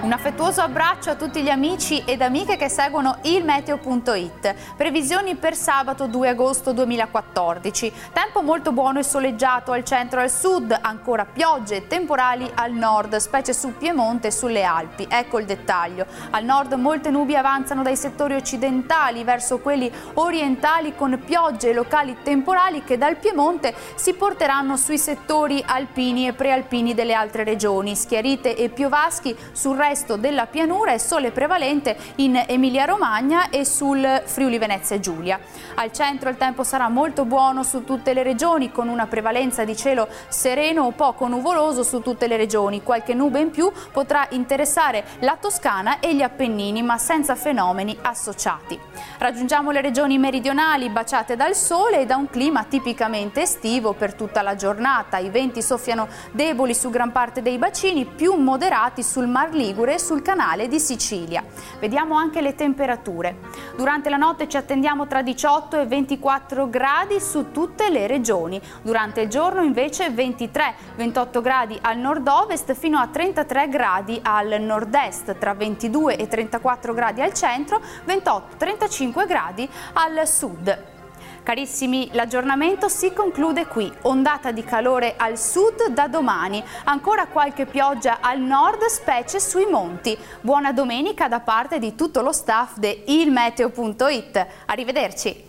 Un affettuoso abbraccio a tutti gli amici ed amiche che seguono il meteo.it. Previsioni per sabato 2 agosto 2014. Tempo molto buono e soleggiato al centro e al sud, ancora piogge e temporali al nord, specie su Piemonte e sulle Alpi. Ecco il dettaglio. Al nord molte nubi avanzano dai settori occidentali verso quelli orientali con piogge e locali temporali che dal Piemonte si porteranno sui settori alpini e prealpini delle altre regioni. Schiarite e piovaschi sul resto della pianura e sole prevalente in Emilia-Romagna e sul Friuli-Venezia Giulia. Al centro il tempo sarà molto buono su tutte le regioni, con una prevalenza di cielo sereno o poco nuvoloso su tutte le regioni. Qualche nube in più potrà interessare la Toscana e gli Appennini, ma senza fenomeni associati. Raggiungiamo le regioni meridionali baciate dal sole e da un clima tipicamente estivo per tutta la giornata. I venti soffiano deboli su gran parte dei bacini, più moderati sul Mar Ligure e sul canale di Sicilia. Vediamo anche le temperature. Durante la notte ci attendiamo tra 18 e 24 gradi su tutte le regioni. Durante il giorno invece 23-28 gradi al nord-ovest fino a 33 gradi al nord-est, tra 22 e 34 gradi al centro, 28-35 gradi al sud. Carissimi, l'aggiornamento si conclude qui. Ondata di calore al sud da domani. Ancora qualche pioggia al nord, specie sui monti. Buona domenica da parte di tutto lo staff di ilmeteo.it. Arrivederci.